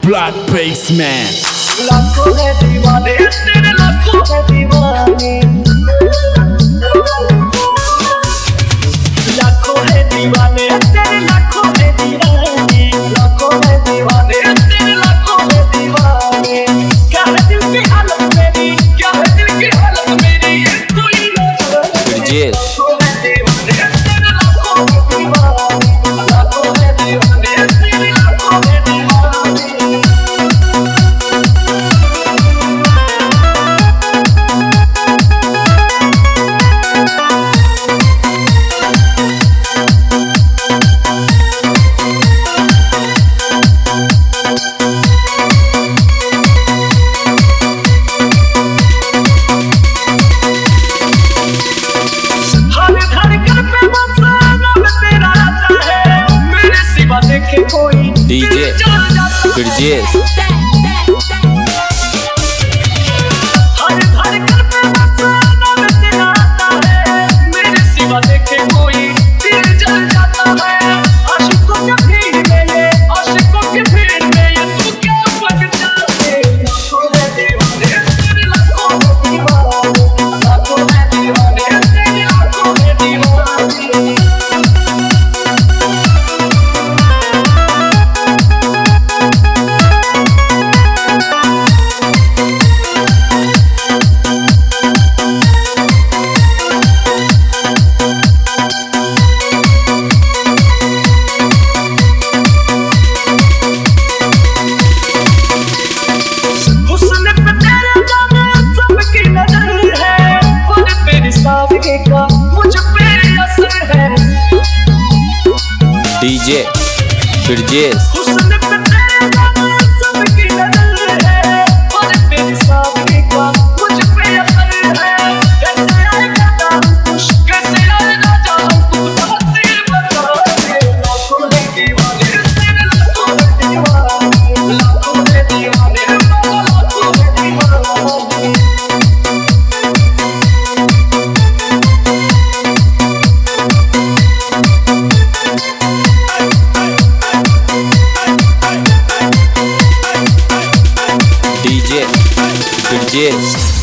Blood Basement। लाखों है दीवाने तेरे, लाखों है दीवाने, लाखों है दीवाने तेरे, लाखों है दीवाने, लाखों है दीवाने तेरे, लाखों है दीवाने। क्या है दिल की हालत मेरी, क्या है दिल की हालत मेरी, ये कोई ना जाने। लाखों है दीवाने तेरे, लाखों है दीवाने, लाखों है दीवाने तेरे, लाखों है दीवाने। DJ Gurjesh। हर धड़कन पे बसा नाम तेरा आता है, मेरे सिवा देखे कोई दिल जल जाता है। आशिकों के भीड़ में ये, आशिकों के भीड़ में ये तू क्या बन जाते। लाखों है दीवाने तेरे, लाखों है दीवाने, लाखों है दीवाने तेरे, लाखों है दीवाने। DJ Gurjesh। DJ Gurjesh।